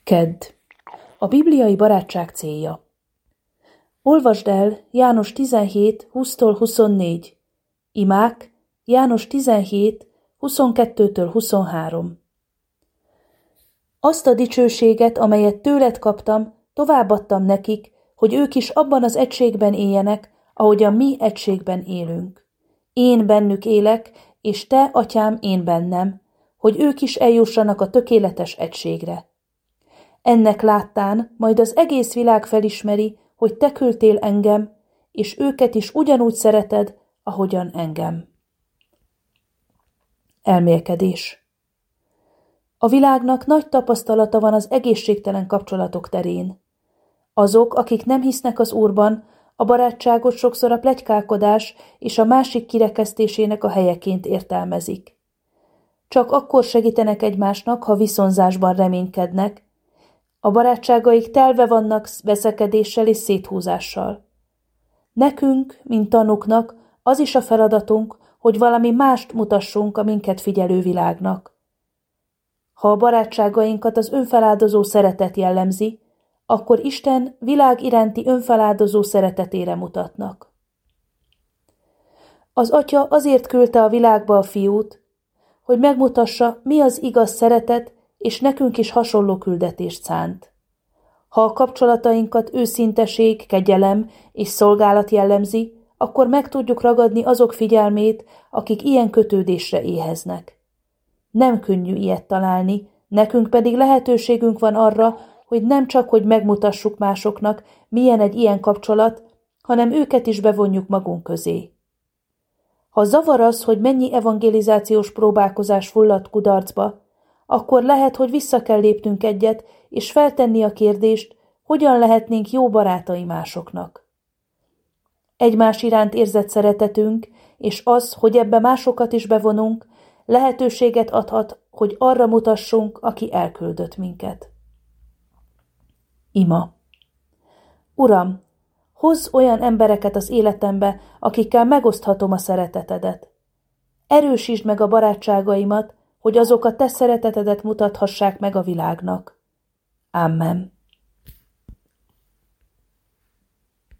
Kedd. A bibliai barátság célja. Olvasd el János 17, 20-24. Imák János 17, 22-23. Azt a dicsőséget, amelyet tőled kaptam, továbbadtam nekik, hogy ők is abban az egységben éljenek, ahogyan mi egységben élünk. Én bennük élek, és te, atyám, én bennem, hogy ők is eljussanak a tökéletes egységre. Ennek láttán majd az egész világ felismeri, hogy te küldtél engem, és őket is ugyanúgy szereted, ahogyan engem. Elmélkedés. A világnak nagy tapasztalata van az egészségtelen kapcsolatok terén. Azok, akik nem hisznek az Úrban, a barátságot sokszor a pletykálkodás és a másik kirekesztésének a helyeként értelmezik. Csak akkor segítenek egymásnak, ha viszonzásban reménykednek. A barátságaik telve vannak veszekedéssel és széthúzással. Nekünk, mint tanúknak, az is a feladatunk, hogy valami mást mutassunk a minket figyelő világnak. Ha a barátságainkat az önfeláldozó szeretet jellemzi, akkor Isten világ iránti önfeláldozó szeretetére mutatnak. Az Atya azért küldte a világba a Fiút, hogy megmutassa, mi az igaz szeretet, és nekünk is hasonló küldetést szánt. Ha a kapcsolatainkat őszinteség, kegyelem és szolgálat jellemzi, akkor meg tudjuk ragadni azok figyelmét, akik ilyen kötődésre éheznek. Nem könnyű ilyet találni, nekünk pedig lehetőségünk van arra, hogy nem csak, hogy megmutassuk másoknak, milyen egy ilyen kapcsolat, hanem őket is bevonjuk magunk közé. Ha zavar az, hogy mennyi evangelizációs próbálkozás fulladt kudarcba, akkor lehet, hogy vissza kell lépnünk egyet, és feltenni a kérdést, hogyan lehetnénk jó barátai másoknak. Egymás iránt érzett szeretetünk, és az, hogy ebbe másokat is bevonunk, lehetőséget adhat, hogy arra mutassunk, aki elküldött minket. Ima. Uram, hozz olyan embereket az életembe, akikkel megoszthatom a szeretetedet. Erősítsd meg a barátságaimat, hogy azok a te szeretetedet mutathassák meg a világnak. Amen.